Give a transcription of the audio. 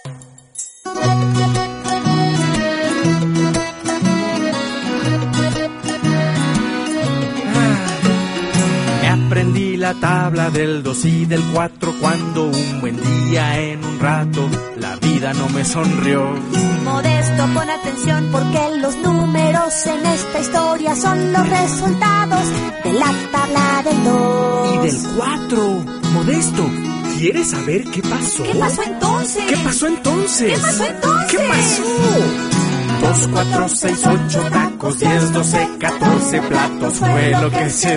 Aprendí la tabla del 2 y del 4 cuando un buen día en un rato la vida no me sonrió. Modesto, pon atención porque los números en esta historia son los resultados de la tabla del 2 y del 4. Modesto, ¿quieres saber qué pasó? ¿Qué pasó entonces? ¿Qué pasó entonces? ¿Qué pasó entonces? ¿Qué pasó? 2, 4, 6, 8 tacos, 10, 12, 14 platos fue lo que se